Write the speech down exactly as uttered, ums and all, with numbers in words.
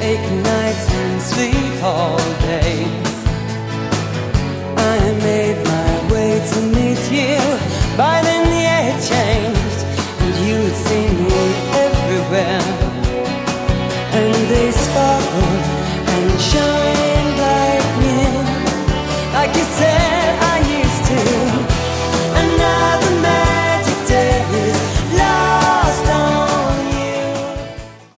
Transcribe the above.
ache nights and sleep all day. I made my way to meet you. By then the air had changed, and you had seen me everywhere. And they sparkled